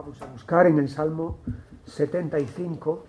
Vamos a buscar en el Salmo 75.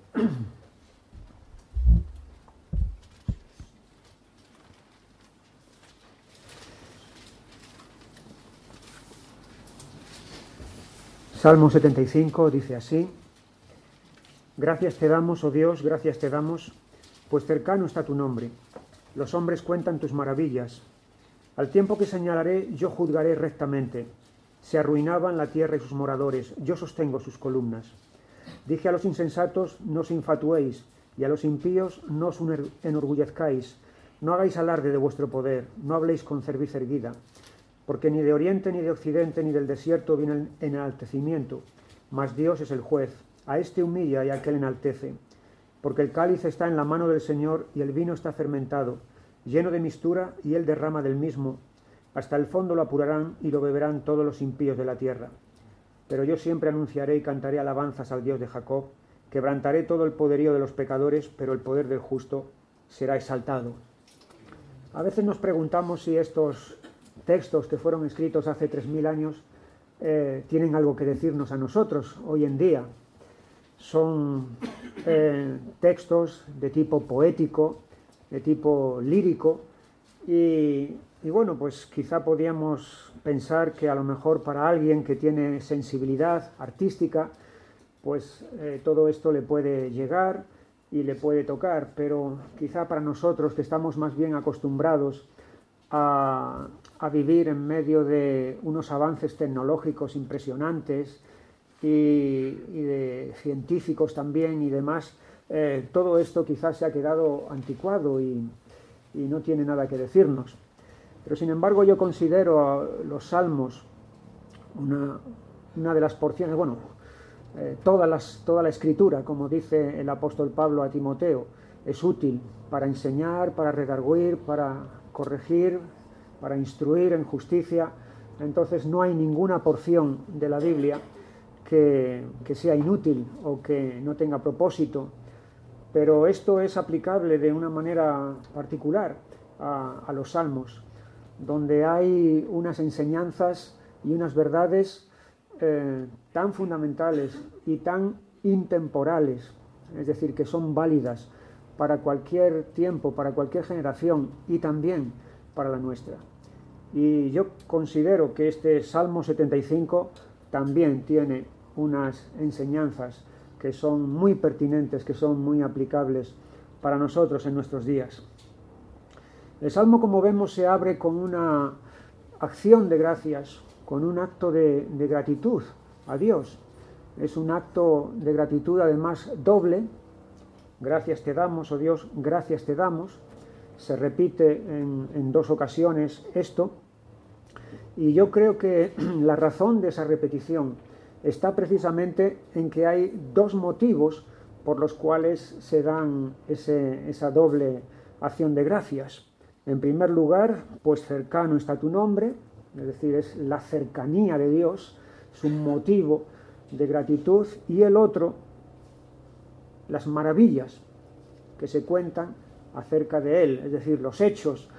Salmo 75 dice así: Gracias te damos, oh Dios, gracias te damos, pues cercano está tu nombre. Los hombres cuentan tus maravillas. Al tiempo que señalaré, yo juzgaré rectamente. Se arruinaban la tierra y sus moradores, yo sostengo sus columnas. Dije a los insensatos, no os infatuéis, y a los impíos, no os enorgullezcáis. No hagáis alarde de vuestro poder, no habléis con cerviz erguida, porque ni de oriente, ni de occidente, ni del desierto viene el enaltecimiento, mas Dios es el juez. A este humilla y a aquel enaltece. Porque el cáliz está en la mano del Señor y el vino está fermentado, lleno de mistura, y él derrama del mismo. Hasta el fondo lo apurarán y lo beberán todos los impíos de la tierra. Pero yo siempre anunciaré y cantaré alabanzas al Dios de Jacob. Quebrantaré todo el poderío de los pecadores, pero el poder del justo será exaltado. A veces nos preguntamos si estos textos que fueron escritos hace 3000 años tienen algo que decirnos a nosotros hoy en día. Son textos de tipo poético, de tipo lírico, y bueno, pues quizá podíamos pensar que a lo mejor para alguien que tiene sensibilidad artística, pues todo esto le puede llegar y le puede tocar, pero quizá para nosotros que estamos más bien acostumbrados a vivir en medio de unos avances tecnológicos impresionantes y de científicos también y demás, todo esto quizás se ha quedado anticuado y no tiene nada que decirnos. Pero sin embargo yo considero los salmos una de las porciones, toda la escritura, como dice el apóstol Pablo a Timoteo, es útil para enseñar, para redarguir, para corregir, para instruir en justicia. Entonces no hay ninguna porción de la Biblia que sea inútil o que no tenga propósito, pero esto es aplicable de una manera particular a los salmos, donde hay unas enseñanzas y unas verdades tan fundamentales y tan intemporales, es decir, que son válidas para cualquier tiempo, para cualquier generación y también para la nuestra. Y yo considero que este Salmo 75 también tiene unas enseñanzas que son muy pertinentes, que son muy aplicables para nosotros en nuestros días. El Salmo, como vemos, se abre con una acción de gracias, con un acto de gratitud a Dios. Es un acto de gratitud además doble. Gracias te damos, oh Dios, gracias te damos. Se repite en dos ocasiones esto. Y yo creo que la razón de esa repetición está precisamente en que hay dos motivos por los cuales se dan esa doble acción de gracias. En primer lugar, pues cercano está tu nombre, es decir, es la cercanía de Dios, es un motivo de gratitud, y el otro, las maravillas que se cuentan acerca de Él, es decir, los hechos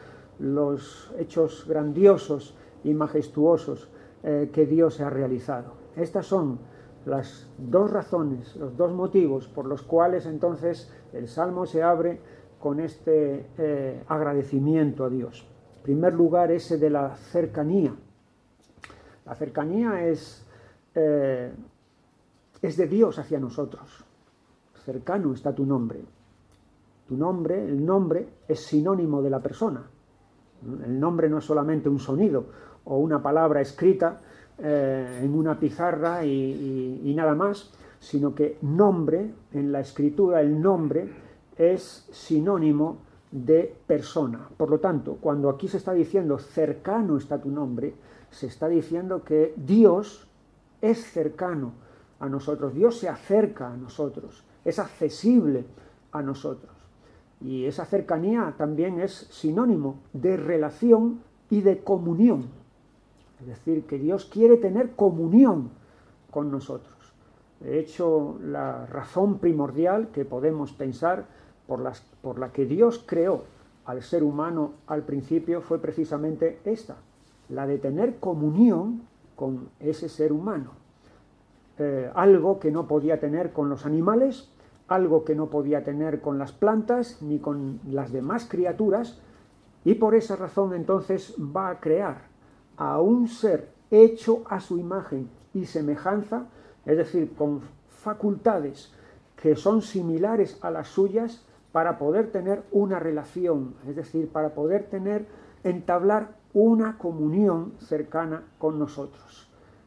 grandiosos y majestuosos que Dios ha realizado. Estas son las dos razones, los dos motivos por los cuales entonces el Salmo se abre con este agradecimiento a Dios. En primer lugar, ese de la cercanía. La cercanía es de Dios hacia nosotros. Cercano está tu nombre. Tu nombre, el nombre, es sinónimo de la persona. El nombre no es solamente un sonido o una palabra escrita en una pizarra y nada más, sino que nombre, en la escritura el nombre es sinónimo de persona. Por lo tanto, cuando aquí se está diciendo cercano está tu nombre, se está diciendo que Dios es cercano a nosotros, Dios se acerca a nosotros, es accesible a nosotros. Y esa cercanía también es sinónimo de relación y de comunión. Es decir, que Dios quiere tener comunión con nosotros. De hecho, la razón primordial que podemos pensar por la que Dios creó al ser humano al principio fue precisamente esta, la de tener comunión con ese ser humano. algo que no podía tener con los animales, algo que no podía tener con las plantas ni con las demás criaturas, y por esa razón entonces va a crear a un ser hecho a su imagen y semejanza, es decir, con facultades que son similares a las suyas, para poder tener una relación, es decir, para poder entablar una comunión cercana con nosotros.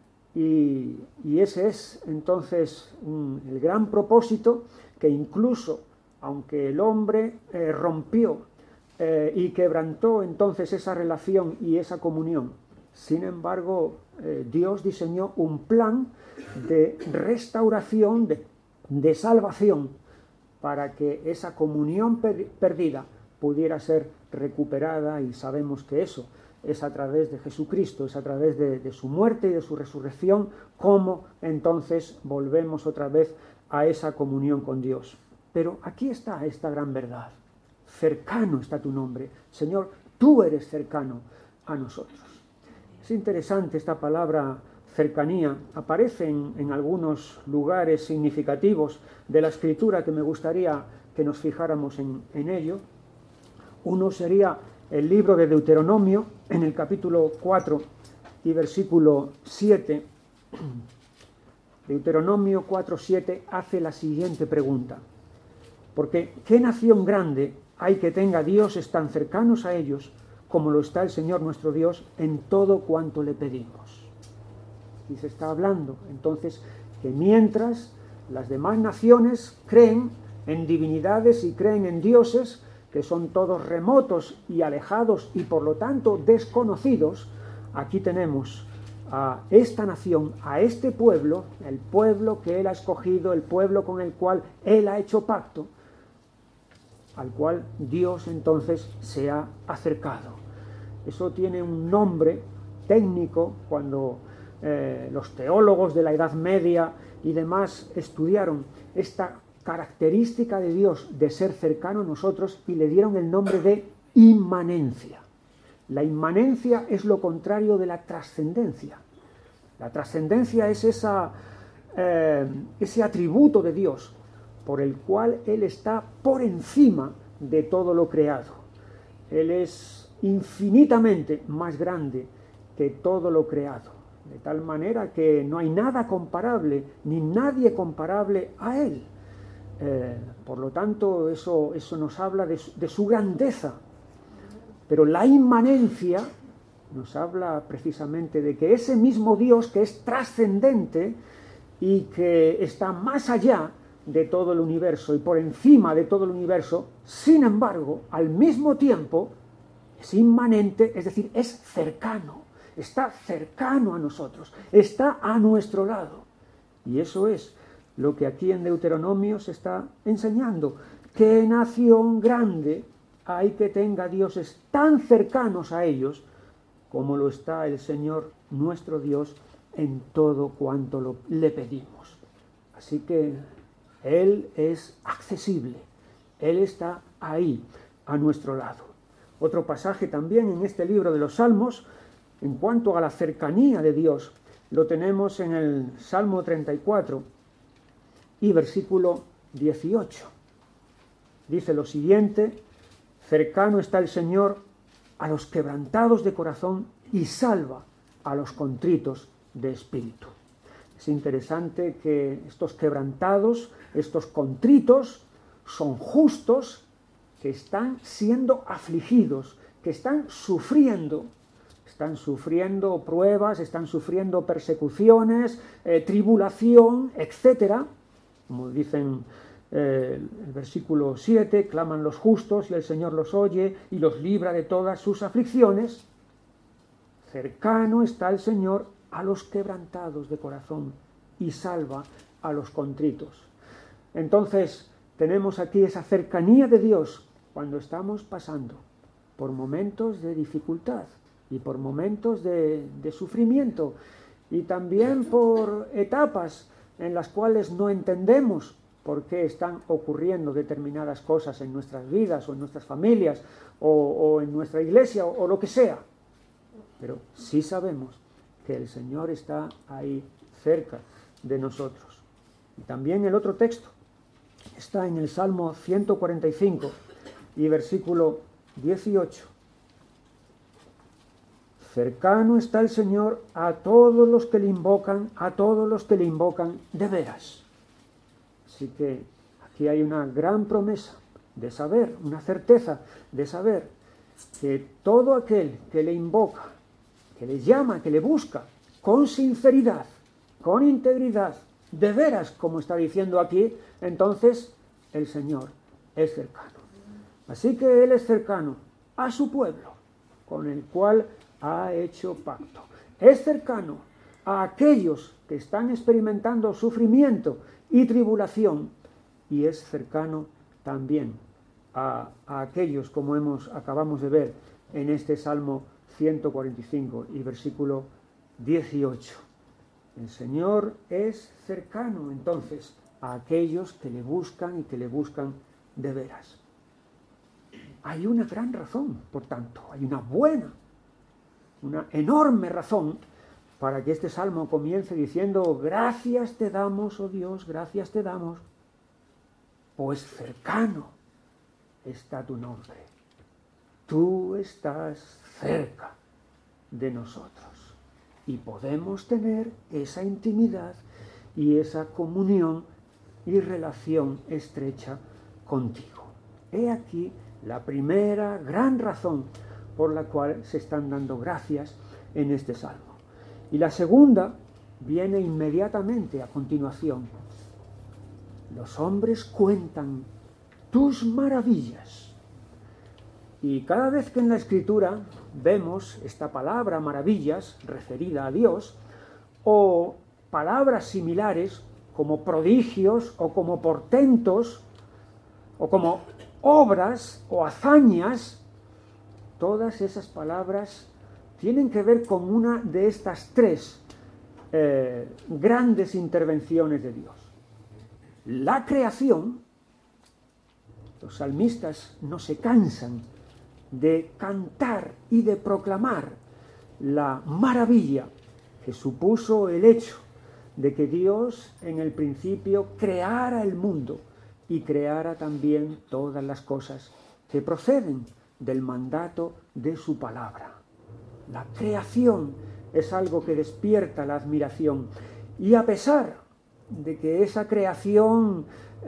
Y ese es entonces el gran propósito, que incluso aunque el hombre rompió y quebrantó entonces esa relación y esa comunión, sin embargo Dios diseñó un plan de restauración, de salvación, para que esa comunión perdida pudiera ser recuperada, y sabemos que eso es a través de Jesucristo, es a través de su muerte y de su resurrección, como entonces volvemos otra vez a esa comunión con Dios. Pero aquí está esta gran verdad: cercano está tu nombre. Señor, tú eres cercano a nosotros. Es interesante esta palabra cercanía, aparece en algunos lugares significativos de la Escritura que me gustaría que nos fijáramos en ello. Uno sería el libro de Deuteronomio, en el capítulo 4 y versículo 7. Deuteronomio 4:7 hace la siguiente pregunta: porque ¿qué nación grande hay que tenga dioses tan cercanos a ellos como lo está el Señor nuestro Dios en todo cuanto le pedimos? Y se está hablando entonces que mientras las demás naciones creen en divinidades y creen en dioses que son todos remotos y alejados y por lo tanto desconocidos, aquí tenemos a esta nación, a este pueblo, el pueblo que Él ha escogido, el pueblo con el cual Él ha hecho pacto, al cual Dios entonces se ha acercado. Eso tiene un nombre técnico. Cuando los teólogos de la Edad Media y demás estudiaron esta característica de Dios de ser cercano a nosotros, y le dieron el nombre de inmanencia. La inmanencia es lo contrario de la trascendencia. La trascendencia es ese atributo de Dios por el cual Él está por encima de todo lo creado. Él es infinitamente más grande que todo lo creado, de tal manera que no hay nada comparable, ni nadie comparable a Él. Por lo tanto, eso nos habla de su grandeza. Pero la inmanencia nos habla precisamente de que ese mismo Dios, que es trascendente y que está más allá de todo el universo y por encima de todo el universo, sin embargo, al mismo tiempo es inmanente, es decir, es cercano, está cercano a nosotros, está a nuestro lado. Y eso es lo que aquí en Deuteronomio se está enseñando. ¿Qué nación grande hay que tenga dioses tan cercanos a ellos como lo está el Señor nuestro Dios en todo cuanto le pedimos? Así que Él es accesible, Él está ahí, a nuestro lado. Otro pasaje también en este libro de los Salmos, en cuanto a la cercanía de Dios, lo tenemos en el Salmo 34 y versículo 18. Dice lo siguiente: cercano está el Señor a los quebrantados de corazón y salva a los contritos de espíritu. Es interesante que estos quebrantados, estos contritos, son justos que están siendo afligidos, que están sufriendo pruebas, están sufriendo persecuciones, tribulación, etc. Como dicen el versículo 7, claman los justos y el Señor los oye y los libra de todas sus aflicciones. Cercano está el Señor a los quebrantados de corazón y salva a los contritos. Entonces tenemos aquí esa cercanía de Dios cuando estamos pasando por momentos de dificultad y por momentos de sufrimiento, y también por etapas en las cuales no entendemos por qué están ocurriendo determinadas cosas en nuestras vidas o en nuestras familias o en nuestra iglesia o lo que sea. Pero sí sabemos que el Señor está ahí cerca de nosotros. Y también el otro texto está en el Salmo 145 y versículo 18. Cercano está el Señor a todos los que le invocan, de veras. Así que aquí hay una gran promesa de saber, una certeza de saber que todo aquel que le invoca, que le llama, que le busca, con sinceridad, con integridad, de veras, como está diciendo aquí, entonces el Señor es cercano. Así que Él es cercano a su pueblo, con el cual ha hecho pacto. Es cercano a aquellos que están experimentando sufrimiento y tribulación, y es cercano también a aquellos, como acabamos de ver en este Salmo 145 y versículo 18. El Señor es cercano, entonces, a aquellos que le buscan y que le buscan de veras. Hay una gran razón, por tanto, hay una enorme razón para que este salmo comience diciendo: gracias te damos, oh Dios, gracias te damos, pues cercano está tu nombre. Tú estás cerca de nosotros y podemos tener esa intimidad y esa comunión y relación estrecha contigo. He aquí la primera gran razón por la cual se están dando gracias en este salmo. Y la segunda viene inmediatamente a continuación. Los hombres cuentan tus maravillas. Y cada vez que en la Escritura vemos esta palabra maravillas referida a Dios, o palabras similares como prodigios o como portentos o como obras o hazañas, todas esas palabras tienen que ver con una de estas tres grandes intervenciones de Dios. La creación. Los salmistas no se cansan de cantar y de proclamar la maravilla que supuso el hecho de que Dios en el principio creara el mundo y creara también todas las cosas que proceden del mandato de su palabra. La creación es algo que despierta la admiración, y a pesar de que esa creación,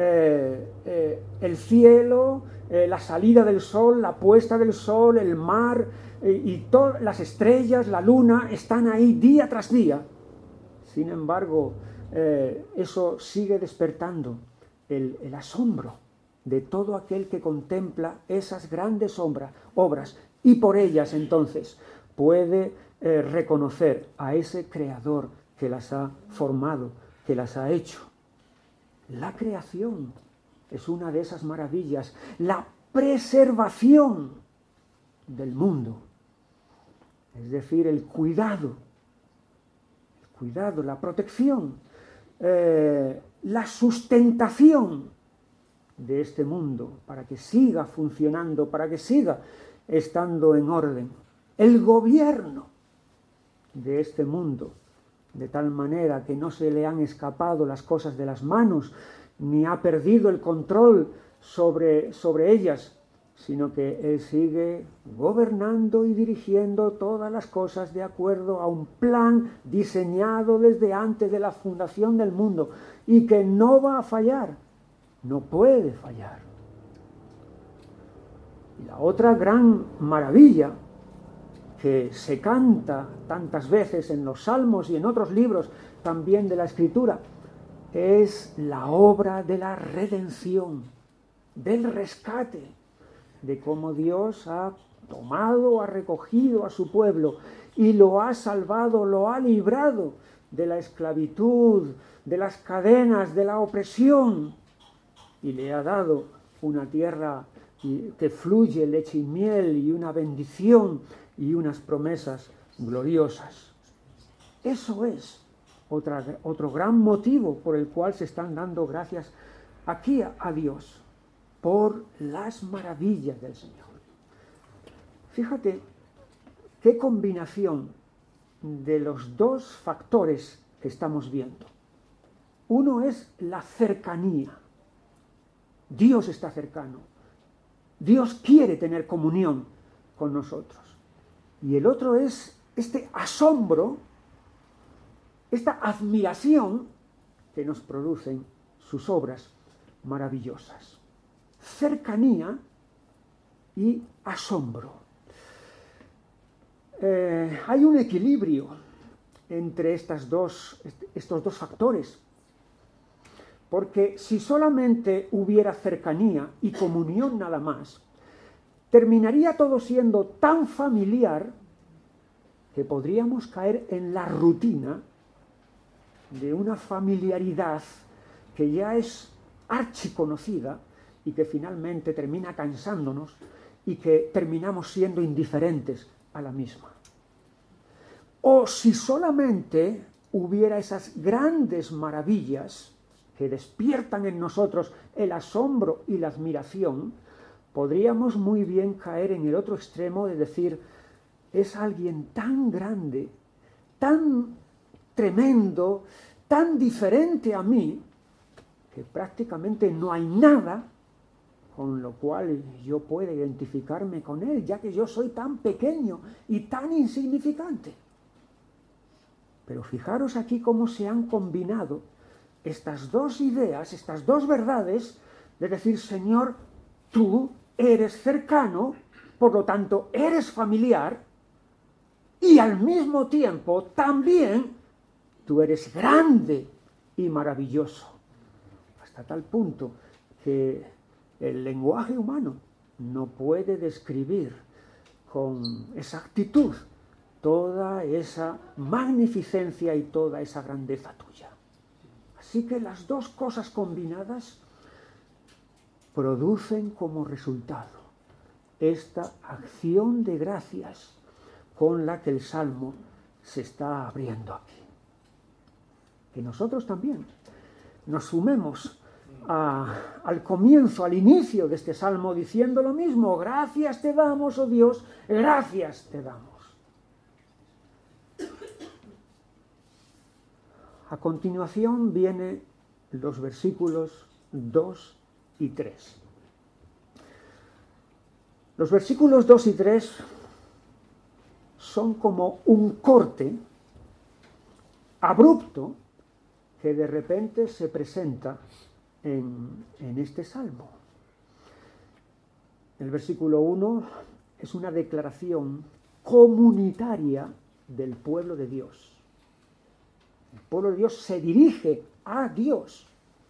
el cielo, la salida del sol, la puesta del sol, el mar y todas las estrellas, la luna, están ahí día tras día. Sin embargo, eso sigue despertando el asombro de todo aquel que contempla esas grandes obras, y por ellas entonces puede reconocer a ese creador que las ha formado, que las ha hecho. La creación es una de esas maravillas, la preservación del mundo, es decir, el cuidado, la protección, la sustentación de este mundo para que siga funcionando, para que siga estando en orden, el gobierno de este mundo, de tal manera que no se le han escapado las cosas de las manos, ni ha perdido el control sobre ellas, sino que Él sigue gobernando y dirigiendo todas las cosas de acuerdo a un plan diseñado desde antes de la fundación del mundo, y que no va a fallar, no puede fallar. Y la otra gran maravilla que se canta tantas veces en los Salmos y en otros libros también de la Escritura, es la obra de la redención, del rescate, de cómo Dios ha tomado, ha recogido a su pueblo y lo ha salvado, lo ha librado de la esclavitud, de las cadenas, de la opresión, y le ha dado una tierra que fluye leche y miel, y una bendición y unas promesas gloriosas. Eso es otro gran motivo por el cual se están dando gracias aquí a Dios, por las maravillas del Señor. Fíjate qué combinación de los dos factores que estamos viendo. Uno es la cercanía. Dios está cercano. Dios quiere tener comunión con nosotros. Y el otro es este asombro, esta admiración que nos producen sus obras maravillosas. Cercanía y asombro. Hay un equilibrio entre estos dos factores. Porque si solamente hubiera cercanía y comunión nada más, terminaría todo siendo tan familiar que podríamos caer en la rutina de una familiaridad que ya es archiconocida y que finalmente termina cansándonos y que terminamos siendo indiferentes a la misma. O si solamente hubiera esas grandes maravillas que despiertan en nosotros el asombro y la admiración, podríamos muy bien caer en el otro extremo de decir, es alguien tan grande, tan tremendo, tan diferente a mí, que prácticamente no hay nada con lo cual yo pueda identificarme con él, ya que yo soy tan pequeño y tan insignificante. Pero fijaros aquí cómo se han combinado estas dos ideas, estas dos verdades, de decir, Señor, tú eres cercano, por lo tanto eres familiar, y al mismo tiempo también tú eres grande y maravilloso. Hasta tal punto que el lenguaje humano no puede describir con exactitud toda esa magnificencia y toda esa grandeza tuya. Así que las dos cosas combinadas producen como resultado esta acción de gracias con la que el Salmo se está abriendo aquí. Que nosotros también nos sumemos al comienzo, al inicio de este Salmo diciendo lo mismo, gracias te damos, oh Dios, gracias te damos. A continuación vienen los versículos 2 y 3. Los versículos 2 y 3 son como un corte abrupto que de repente se presenta en este salmo. El versículo 1 es una declaración comunitaria del pueblo de Dios. El pueblo de Dios se dirige a Dios.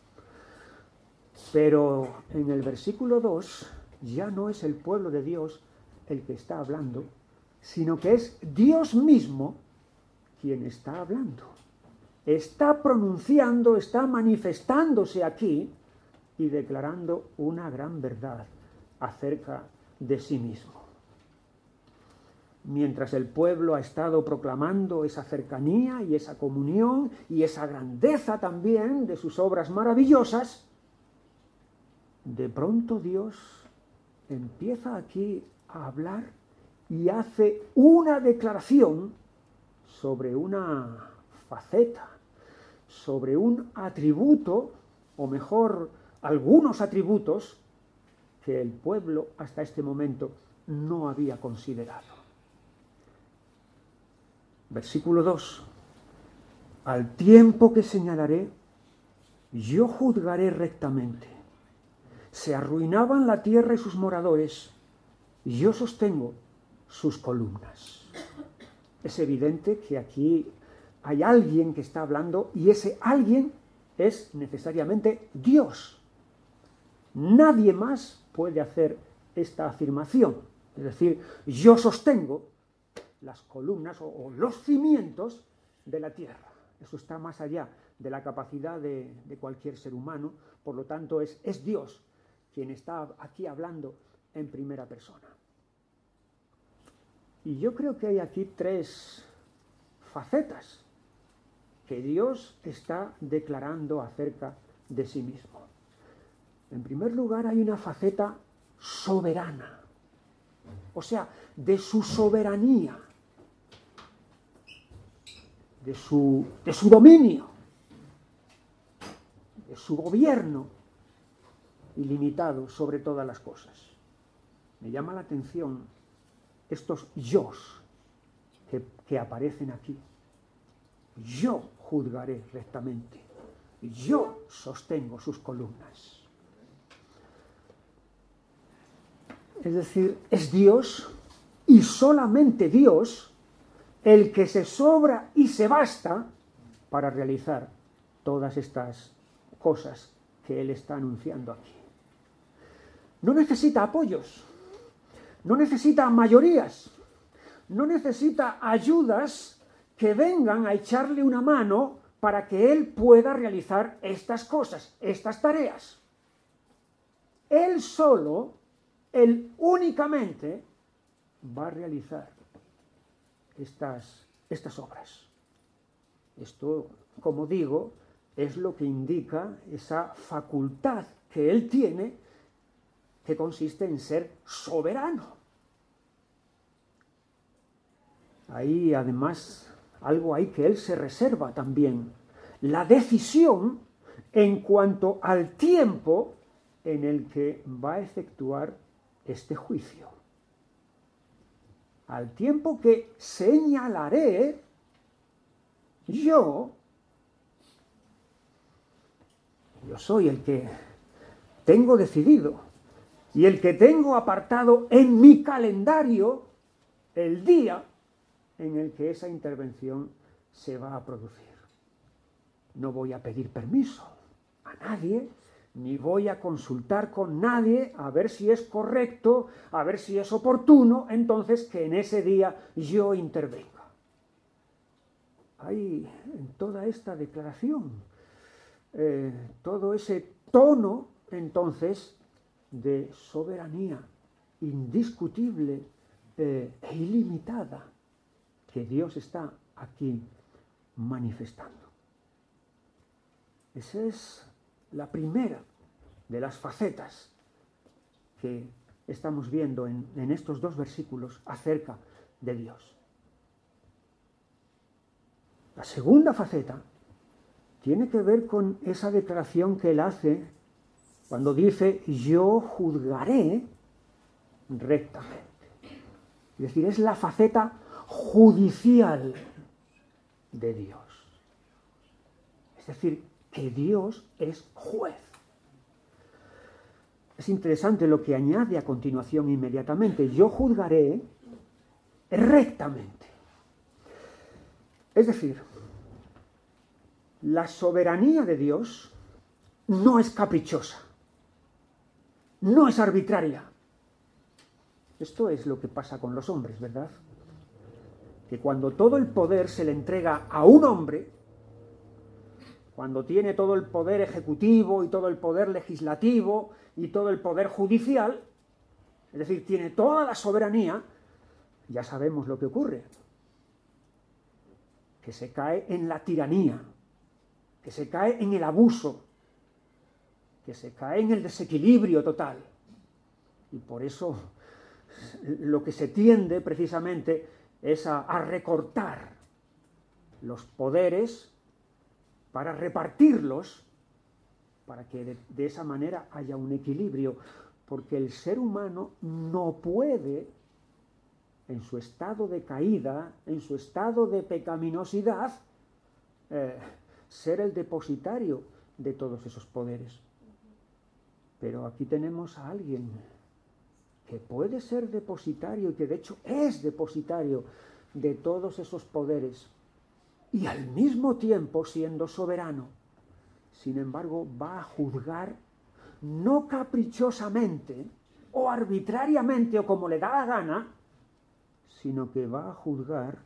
Pero en el versículo 2 ya no es el pueblo de Dios el que está hablando, sino que es Dios mismo quien está hablando. Está pronunciando, está manifestándose aquí y declarando una gran verdad acerca de sí mismo. Mientras el pueblo ha estado proclamando esa cercanía y esa comunión y esa grandeza también de sus obras maravillosas, de pronto Dios empieza aquí a hablar y hace una declaración sobre una faceta, sobre un atributo, o mejor, algunos atributos que el pueblo hasta este momento no había considerado. Versículo 2. Al tiempo que señalaré, yo juzgaré rectamente. Se arruinaban la tierra y sus moradores, y yo sostengo sus columnas. Es evidente que aquí hay alguien que está hablando, y ese alguien es necesariamente Dios. Nadie más puede hacer esta afirmación. Es decir, yo sostengo las columnas o los cimientos de la tierra. Eso está más allá de la capacidad de cualquier ser humano. Por lo tanto, es Dios quien está aquí hablando en primera persona. Y yo creo que hay aquí tres facetas que Dios está declarando acerca de sí mismo. En primer lugar, hay una faceta soberana, o sea, de su soberanía, de su dominio. de su gobierno ilimitado sobre todas las cosas. Me llama la atención estos yos que aparecen aquí. Yo juzgaré rectamente. Yo sostengo sus columnas. Es decir, es Dios y solamente Dios el que se sobra y se basta para realizar todas estas cosas que Él está anunciando aquí. No necesita apoyos, no necesita mayorías, no necesita ayudas que vengan a echarle una mano para que Él pueda realizar estas cosas, estas tareas. Él solo, Él únicamente va a realizar estas obras. Esto, como digo, es lo que indica esa facultad que Él tiene, que consiste en ser soberano. Hay además algo ahí que Él se reserva también, la decisión en cuanto al tiempo en el que va a efectuar este juicio. Al tiempo que señalaré yo soy el que tengo decidido y el que tengo apartado en mi calendario el día en el que esa intervención se va a producir. No voy a pedir permiso a nadie, ni voy a consultar con nadie a ver si es correcto, a ver si es oportuno, entonces que en ese día yo intervenga. Hay en toda esta declaración todo ese tono, entonces, de soberanía indiscutible e ilimitada que Dios está aquí manifestando. Esa es la primera de las facetas que estamos viendo en estos dos versículos acerca de Dios. La segunda faceta tiene que ver con esa declaración que Él hace cuando dice, yo juzgaré rectamente. Es decir, es la faceta judicial de Dios. Es decir, que Dios es juez. Es interesante lo que añade a continuación inmediatamente. Yo juzgaré rectamente. Es decir, la soberanía de Dios no es caprichosa, no es arbitraria. Esto es lo que pasa con los hombres, ¿verdad? Que cuando todo el poder se le entrega a un hombre, cuando tiene todo el poder ejecutivo y todo el poder legislativo y todo el poder judicial, es decir, tiene toda la soberanía, ya sabemos lo que ocurre. Que se cae en la tiranía, que se cae en el abuso, que se cae en el desequilibrio total. Y por eso lo que se tiende precisamente es a recortar los poderes para repartirlos, para que de esa manera haya un equilibrio, porque el ser humano no puede, en su estado de caída, en su estado de pecaminosidad, ser el depositario de todos esos poderes. Pero aquí tenemos a alguien que puede ser depositario y que de hecho es depositario de todos esos poderes y al mismo tiempo siendo soberano. Sin embargo, va a juzgar no caprichosamente o arbitrariamente o como le da la gana, sino que va a juzgar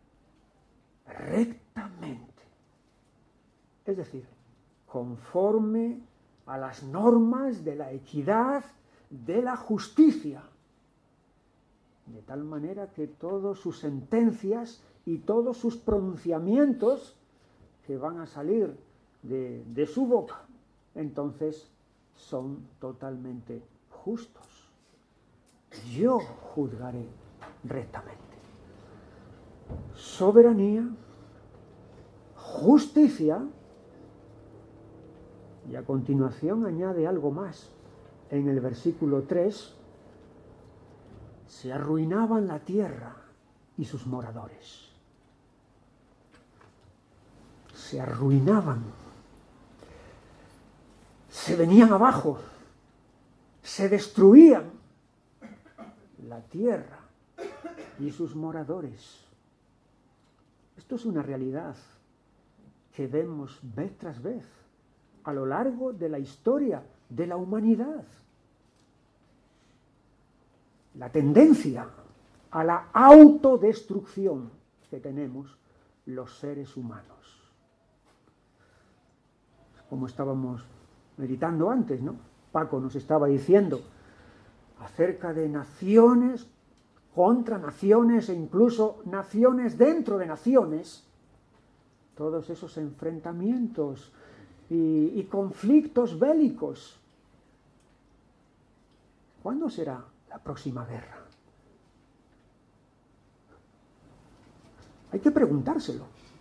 rectamente. Es decir, conforme a las normas de la equidad, de la justicia, de tal manera que todas sus sentencias y todos sus pronunciamientos que van a salir de su boca, entonces son totalmente justos. Yo juzgaré rectamente. Soberanía, justicia Y a continuación añade algo más. En el versículo 3, se arruinaban la tierra y sus moradores. Se arruinaban. Se venían abajo. Se destruían la tierra y sus moradores. Esto es una realidad que vemos vez tras vez a lo largo de la historia de la humanidad. La tendencia a la autodestrucción que tenemos los seres humanos. Como estábamos meditando antes, ¿no? Paco nos estaba diciendo acerca de naciones contra naciones e incluso naciones dentro de naciones. Todos esos enfrentamientos y conflictos bélicos. ¿Cuándo será la próxima guerra? Hay que preguntárselo.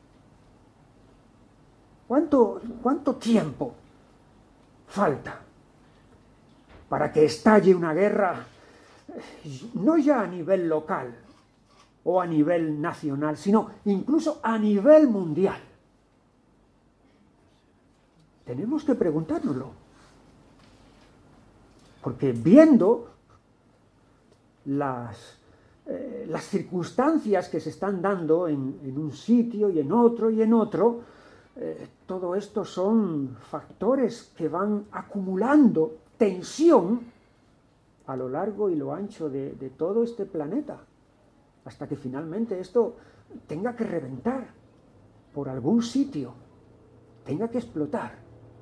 ¿Cuánto tiempo falta para que estalle una guerra, no ya a nivel local o a nivel nacional, sino incluso a nivel mundial? Tenemos que preguntárnoslo. Porque viendo las circunstancias que se están dando en un sitio y en otro, todo esto son factores que van acumulando tensión a lo largo y lo ancho de todo este planeta, hasta que finalmente esto tenga que reventar por algún sitio, tenga que explotar.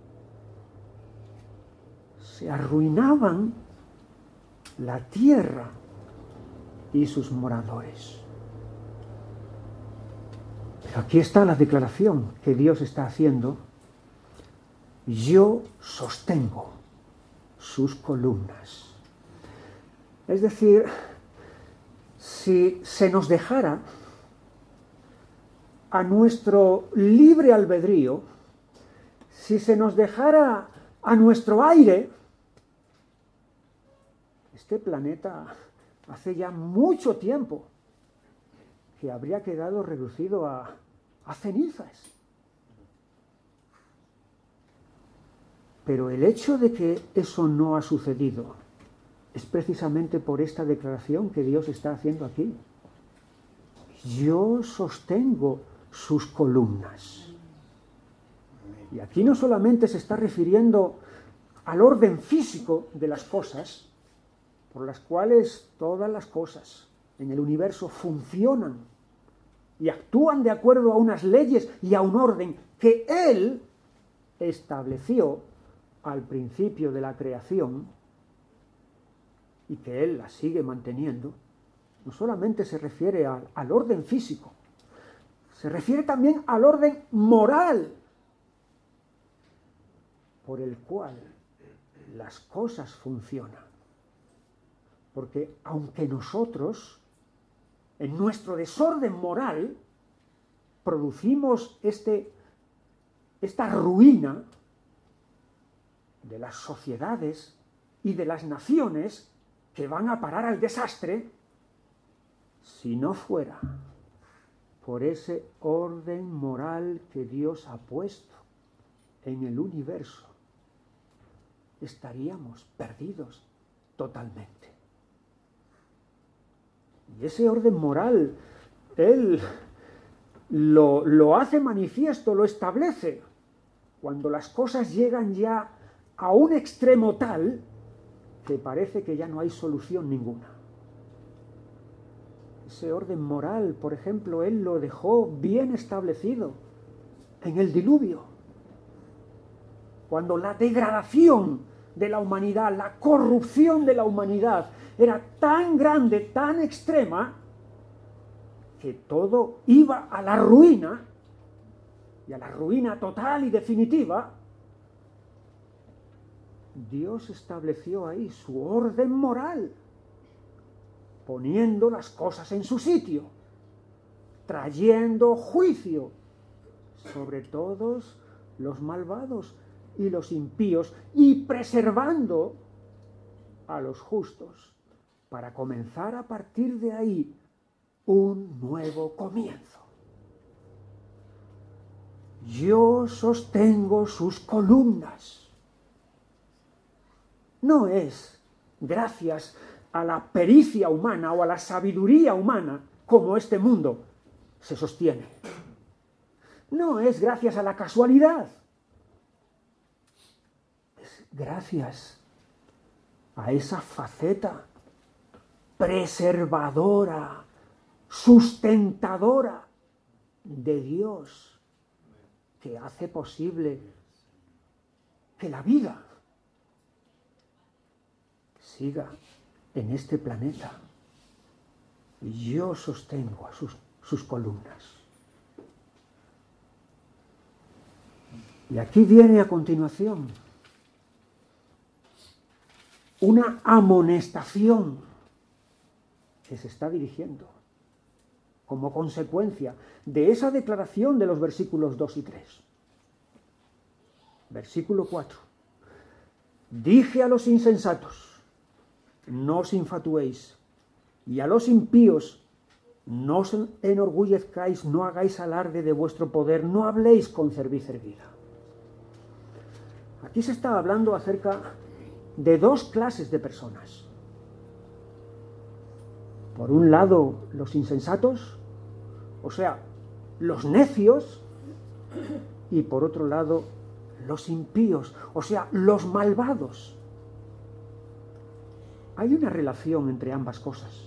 Se arruinaban la tierra y sus moradores. Pero aquí está la declaración que Dios está haciendo. Yo sostengo sus columnas. Es decir, si se nos dejara a nuestro libre albedrío, si se nos dejara a nuestro aire, este planeta hace ya mucho tiempo que habría quedado reducido a cenizas. Pero el hecho de que eso no ha sucedido es precisamente por esta declaración que Dios está haciendo aquí. Yo sostengo sus columnas. Y aquí no solamente se está refiriendo al orden físico de las cosas, por las cuales todas las cosas en el universo funcionan y actúan de acuerdo a unas leyes y a un orden que Él estableció al principio de la creación y que Él la sigue manteniendo. No solamente se refiere al orden físico, se refiere también al orden moral por el cual las cosas funcionan. Porque aunque nosotros, en nuestro desorden moral, producimos esta ruina de las sociedades y de las naciones que van a parar al desastre, si no fuera por ese orden moral que Dios ha puesto en el universo, estaríamos perdidos totalmente. Y ese orden moral, Él lo hace manifiesto, lo establece, cuando las cosas llegan ya a un extremo tal que parece que ya no hay solución ninguna. Ese orden moral, por ejemplo, Él lo dejó bien establecido en el diluvio, cuando la degradación de la humanidad, la corrupción de la humanidad era tan grande, tan extrema, que todo iba a la ruina, y a la ruina total y definitiva. Dios estableció ahí su orden moral, poniendo las cosas en su sitio, trayendo juicio sobre todos los malvados y los impíos, y preservando a los justos, para comenzar a partir de ahí un nuevo comienzo. Yo sostengo sus columnas. No es gracias a la pericia humana o a la sabiduría humana como este mundo se sostiene. No es gracias a la casualidad. Es gracias a esa faceta preservadora, sustentadora de Dios, que hace posible que la vida siga en este planeta. Y yo sostengo a sus columnas. Y aquí viene a continuación una amonestación que se está dirigiendo como consecuencia de esa declaración de los versículos 2 y 3. Versículo 4. Dije a los insensatos, no os infatuéis, y a los impíos, no os enorgullezcáis, no hagáis alarde de vuestro poder, no habléis con cerviz erguida. Aquí se está hablando acerca de dos clases de personas. Por un lado, los insensatos, o sea, los necios, y por otro lado, los impíos, o sea, los malvados. Hay una relación entre ambas cosas.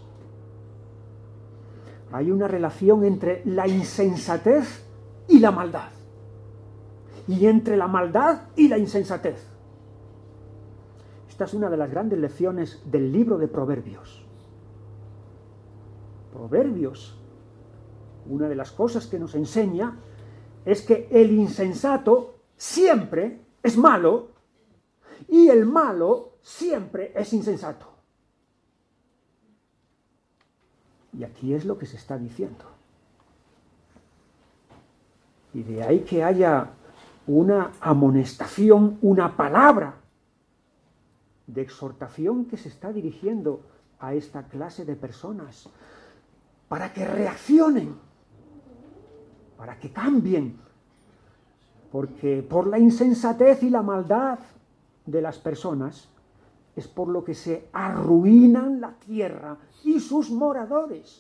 Hay una relación entre la insensatez y la maldad. Y entre la maldad y la insensatez. Esta es una de las grandes lecciones del libro de Proverbios. Proverbios, una de las cosas que nos enseña es que el insensato siempre es malo y el malo siempre es insensato. Y aquí es lo que se está diciendo. Y de ahí que haya una amonestación, una palabra de exhortación que se está dirigiendo a esta clase de personas para que reaccionen, para que cambien, porque por la insensatez y la maldad de las personas es por lo que se arruinan la tierra y sus moradores.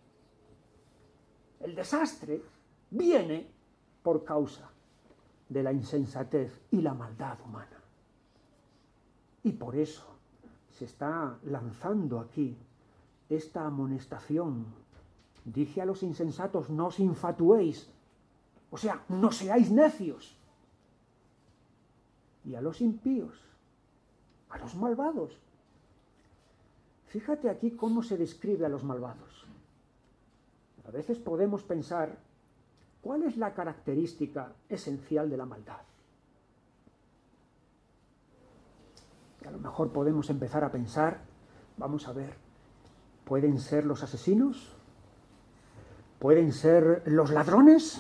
El desastre viene por causa de la insensatez y la maldad humana. Y por eso se está lanzando aquí esta amonestación. Dije a los insensatos, no os infatuéis, o sea, no seáis necios. Y a los impíos, a los malvados. Fíjate aquí cómo se describe a los malvados. A veces podemos pensar, ¿cuál es la característica esencial de la maldad? Y a lo mejor podemos empezar a pensar, vamos a ver, ¿pueden ser los asesinos? ¿Pueden ser los ladrones?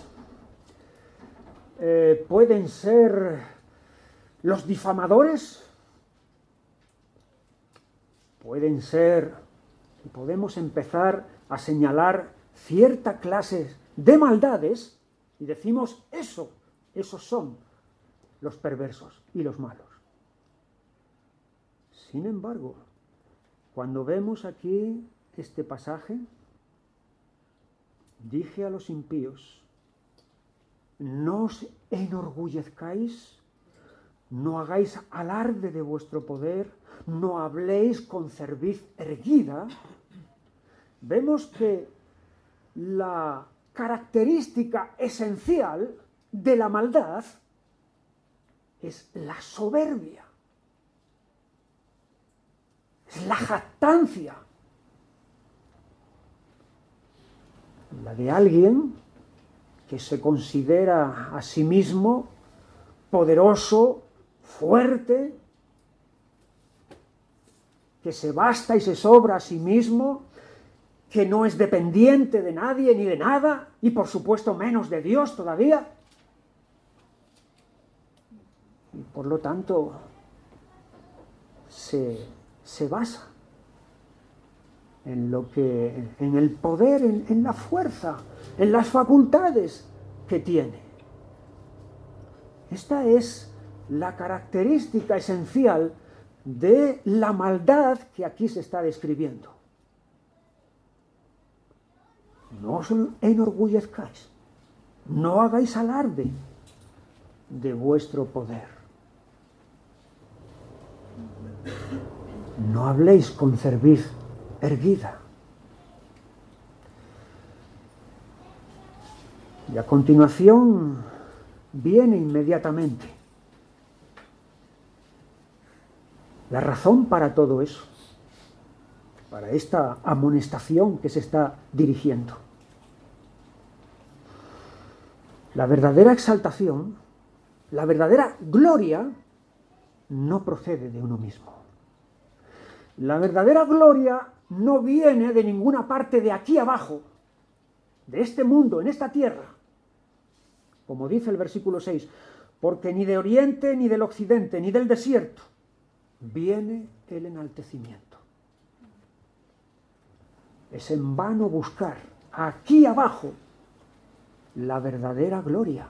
¿Pueden ser los difamadores? Pueden ser, y podemos empezar a señalar cierta clase de maldades y decimos esos son los perversos y los malos. Sin embargo, cuando vemos aquí este pasaje, dije a los impíos, no os enorgullezcáis, no hagáis alarde de vuestro poder, no habléis con cerviz erguida. Vemos que la característica esencial de la maldad es la soberbia, es la jactancia, la de alguien que se considera a sí mismo poderoso, fuerte, que se basta y se sobra a sí mismo, que no es dependiente de nadie ni de nada, y por supuesto menos de Dios todavía. Y Por lo tanto, se basa en el poder, en la fuerza, en las facultades que tiene. Esta es la característica esencial de la maldad que aquí se está describiendo. No os enorgullezcáis, no hagáis alarde de vuestro poder. No habléis con cerviz erguida. Y a continuación viene inmediatamente la razón para todo eso, para esta amonestación que se está dirigiendo. La verdadera exaltación, la verdadera gloria, no procede de uno mismo. La verdadera gloria no viene de ninguna parte de aquí abajo, de este mundo, en esta tierra. Como dice el versículo 6, porque ni de oriente, ni del occidente, ni del desierto viene el enaltecimiento. Es en vano buscar aquí abajo la verdadera gloria.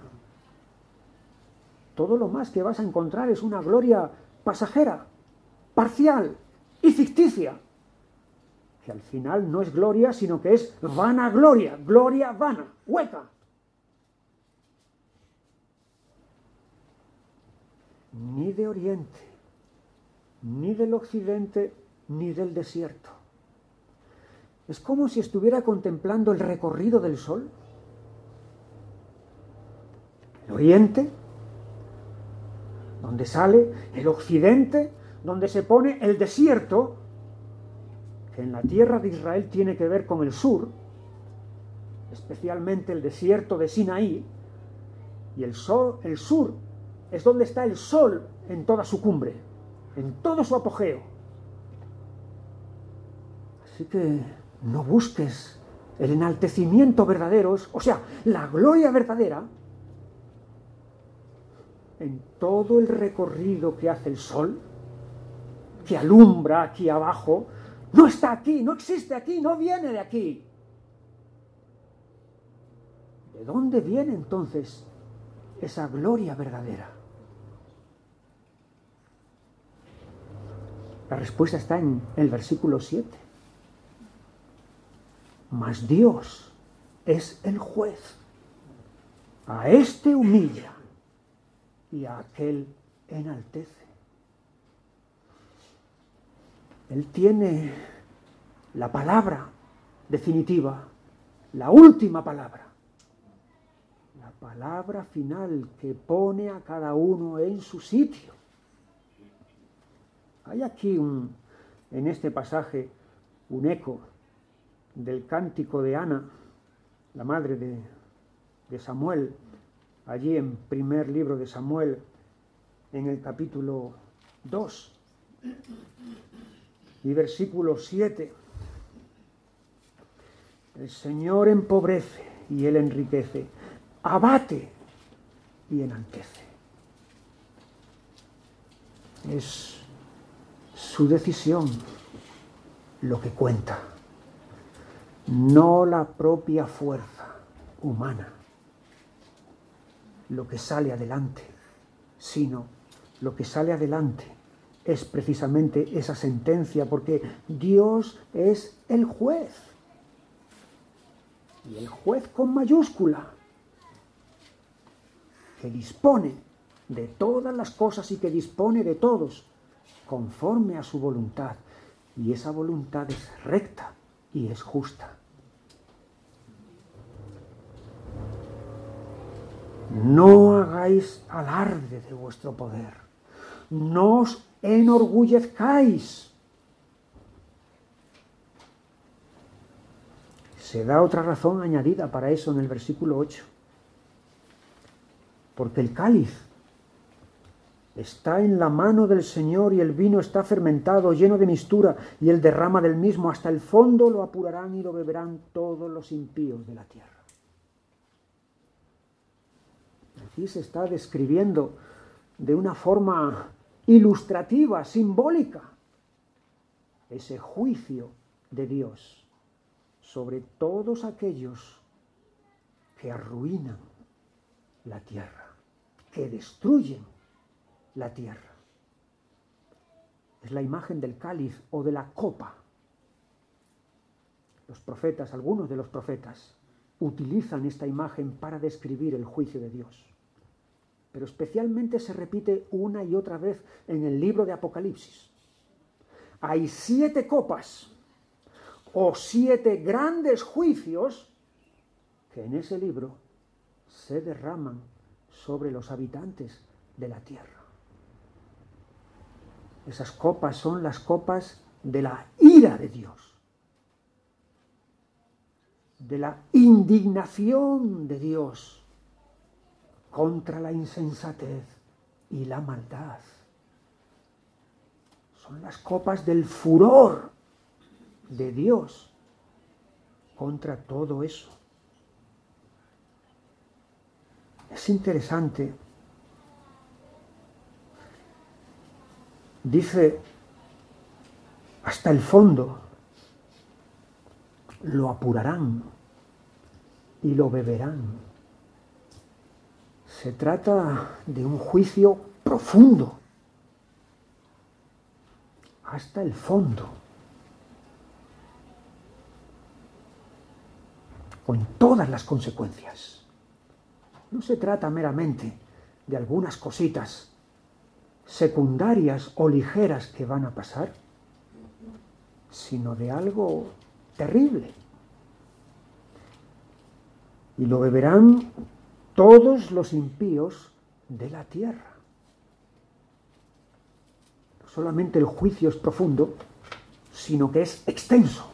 Todo lo más que vas a encontrar es una gloria pasajera, parcial y ficticia, que al final no es gloria, sino que es vanagloria, gloria vana, hueca. Ni de oriente, ni del occidente, ni del desierto. Es como si estuviera contemplando el recorrido del sol. El oriente, donde sale, el occidente, donde se pone el desierto, que en la tierra de Israel tiene que ver con el sur, especialmente el desierto de Sinaí, y el sur es donde está el sol en toda su cumbre, en todo su apogeo. Así que no busques el enaltecimiento verdadero, o sea, la gloria verdadera, en todo el recorrido que hace el sol, que alumbra aquí abajo. No está aquí, no existe aquí, no viene de aquí. ¿De dónde viene entonces esa gloria verdadera? La respuesta está en el versículo 7. Mas Dios es el juez. A este humilla y a aquel enaltece. Él tiene la palabra definitiva, la última palabra, la palabra final que pone a cada uno en su sitio. Hay aquí en este pasaje un eco del cántico de Ana, la madre de Samuel, allí en primer libro de Samuel, en el capítulo 2. Y versículo 7, el Señor empobrece y Él enriquece, abate y enaltece. Es su decisión lo que cuenta, no la propia fuerza humana, lo que sale adelante, sino lo que sale adelante es precisamente esa sentencia, porque Dios es el juez. Y el juez con mayúscula, que dispone de todas las cosas y que dispone de todos conforme a su voluntad. Y esa voluntad es recta y es justa. No hagáis alarde de vuestro poder. No os enorgullezcáis. Se da otra razón añadida para eso en el versículo 8. Porque el cáliz está en la mano del Señor y el vino está fermentado, lleno de mistura, y Él derrama del mismo hasta el fondo, lo apurarán y lo beberán todos los impíos de la tierra. Aquí se está describiendo de una forma ilustrativa, simbólica, ese juicio de Dios sobre todos aquellos que arruinan la tierra, que destruyen la tierra. Es la imagen del cáliz o de la copa. Los profetas, algunos de los profetas, utilizan esta imagen para describir el juicio de Dios. Pero especialmente se repite una y otra vez en el libro de Apocalipsis. Hay 7 copas o 7 grandes juicios que en ese libro se derraman sobre los habitantes de la tierra. Esas copas son las copas de la ira de Dios, de la indignación de Dios contra la insensatez y la maldad. Son las copas del furor de Dios contra todo eso. Es interesante. Dice, hasta el fondo lo apurarán y lo beberán. Se trata de un juicio profundo, hasta el fondo, con todas las consecuencias. No se trata meramente de algunas cositas secundarias o ligeras que van a pasar, sino de algo terrible. Y lo beberán todos los impíos de la tierra. No solamente el juicio es profundo, sino que es extenso.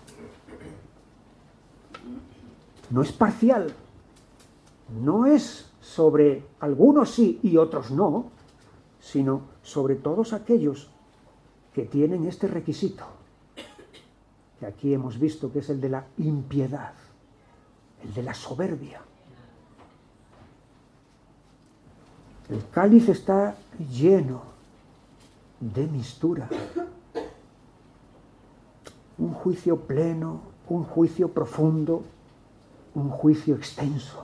No es parcial. No es sobre algunos sí y otros no, sino sobre todos aquellos que tienen este requisito, que aquí hemos visto que es el de la impiedad, el de la soberbia. El cáliz está lleno de mistura. Un juicio pleno, un juicio profundo, un juicio extenso.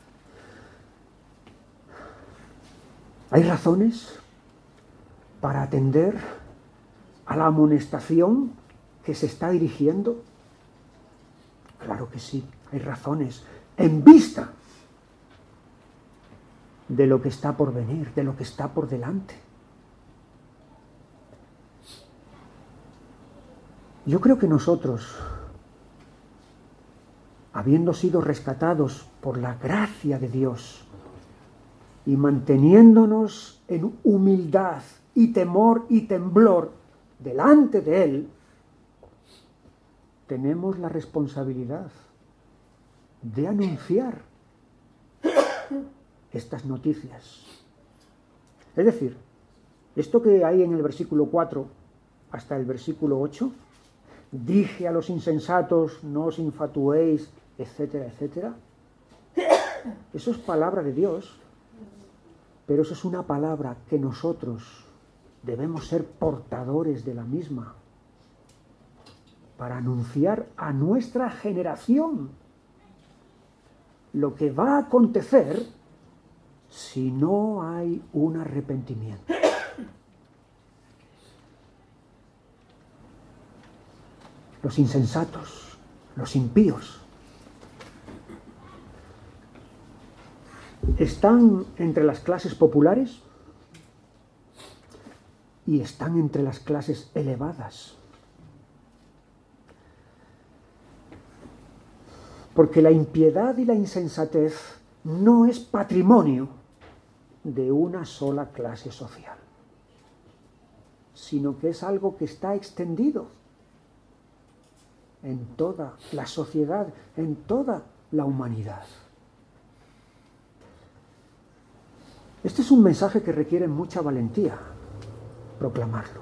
¿Hay razones para atender a la amonestación que se está dirigiendo? Claro que sí, hay razones en vista de lo que está por venir, de lo que está por delante. Yo creo que nosotros, habiendo sido rescatados por la gracia de Dios y manteniéndonos en humildad y temor y temblor delante de Él, tenemos la responsabilidad de anunciar estas noticias. Es decir, esto que hay en el versículo 4 hasta el versículo 8, dije a los insensatos, no os infatuéis, etcétera, etcétera. Eso es palabra de Dios, pero eso es una palabra que nosotros debemos ser portadores de la misma para anunciar a nuestra generación lo que va a acontecer si no hay un arrepentimiento. Los insensatos, los impíos, están entre las clases populares y están entre las clases elevadas. Porque la impiedad y la insensatez no es patrimonio de una sola clase social, sino que es algo que está extendido en toda la sociedad, en toda la humanidad. Este es un mensaje que requiere mucha valentía proclamarlo.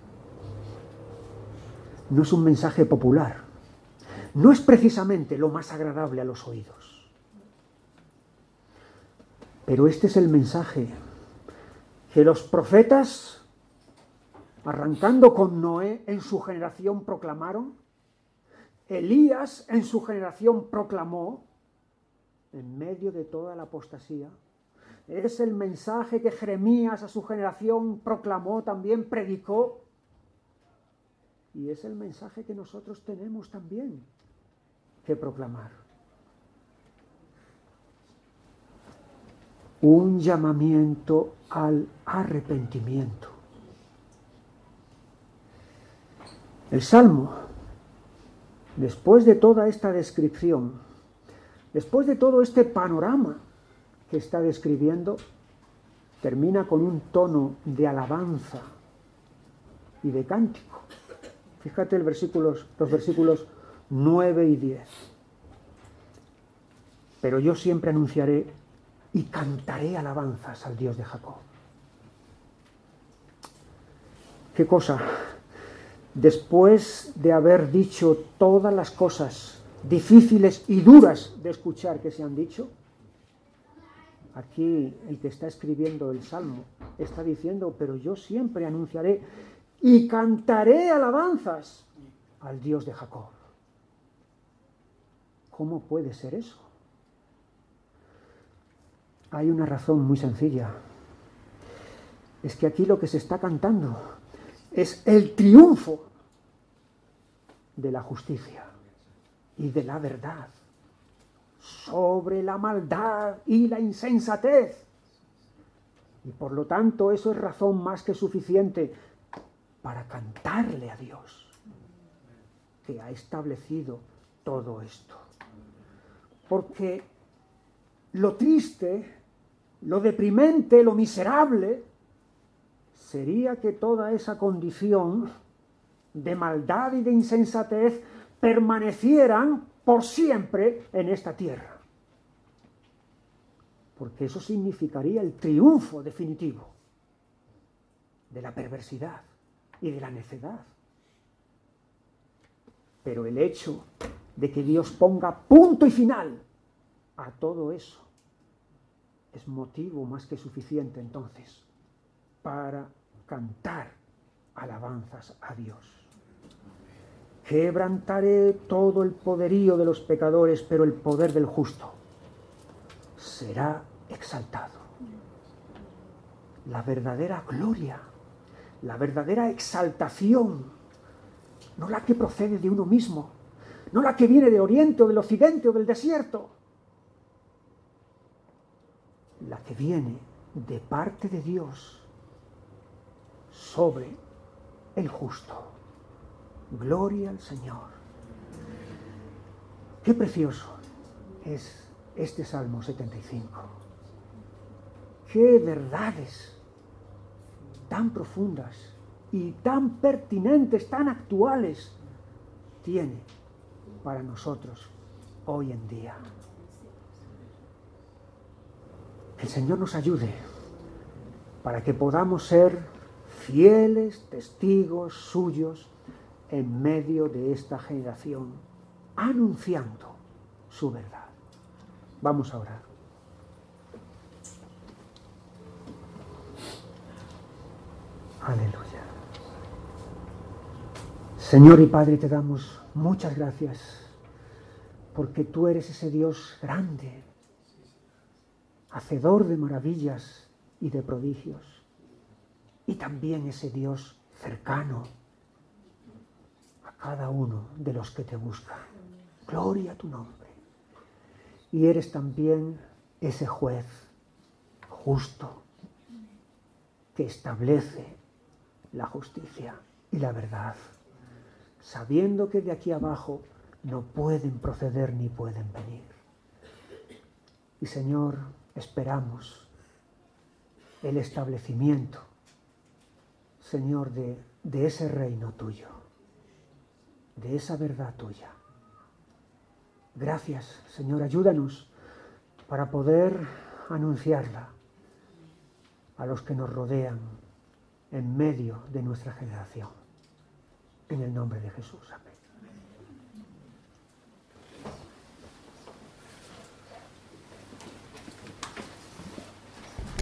No es un mensaje popular. No es precisamente lo más agradable a los oídos. Pero este es el mensaje que los profetas, arrancando con Noé, en su generación proclamaron, Elías en su generación proclamó, en medio de toda la apostasía. Es el mensaje que Jeremías a su generación proclamó, también predicó. Y es el mensaje que nosotros tenemos también que proclamar. Un llamamiento al arrepentimiento. El Salmo, después de toda esta descripción, después de todo este panorama que está describiendo, termina con un tono de alabanza y de cántico. Fíjate los versículos 9 y 10. Pero yo siempre anunciaré y cantaré alabanzas al Dios de Jacob. ¿Qué cosa? Después de haber dicho todas las cosas difíciles y duras de escuchar que se han dicho, aquí el que está escribiendo el Salmo está diciendo, pero yo siempre anunciaré y cantaré alabanzas al Dios de Jacob. ¿Cómo puede ser eso? Hay una razón muy sencilla. Es que aquí lo que se está cantando es el triunfo de la justicia y de la verdad sobre la maldad y la insensatez. Y por lo tanto eso es razón más que suficiente para cantarle a Dios, que ha establecido todo esto. Porque lo triste, lo deprimente, lo miserable, sería que toda esa condición de maldad y de insensatez permanecieran por siempre en esta tierra. Porque eso significaría el triunfo definitivo de la perversidad y de la necedad. Pero el hecho de que Dios ponga punto y final a todo eso es motivo más que suficiente entonces para cantar alabanzas a Dios. Quebrantaré todo el poderío de los pecadores, pero el poder del justo será exaltado. La verdadera gloria, la verdadera exaltación, no la que procede de uno mismo, no la que viene de Oriente o del Occidente o del desierto, la que viene de parte de Dios sobre el justo. Gloria al Señor. Qué precioso es este Salmo 75. Qué verdades tan profundas y tan pertinentes, tan actuales tiene para nosotros hoy en día. Que el Señor nos ayude para que podamos ser fieles testigos suyos en medio de esta generación, anunciando su verdad. Vamos a orar. Aleluya. Señor y Padre, te damos muchas gracias porque tú eres ese Dios grande, hacedor de maravillas y de prodigios, y también ese Dios cercano a cada uno de los que te buscan. Gloria a tu nombre. Y eres también ese juez justo que establece la justicia y la verdad, sabiendo que de aquí abajo no pueden proceder ni pueden venir. Y Señor, esperamos el establecimiento, Señor, de ese reino tuyo, de esa verdad tuya. Gracias, Señor, ayúdanos para poder anunciarla a los que nos rodean en medio de nuestra generación. En el nombre de Jesús. Amén.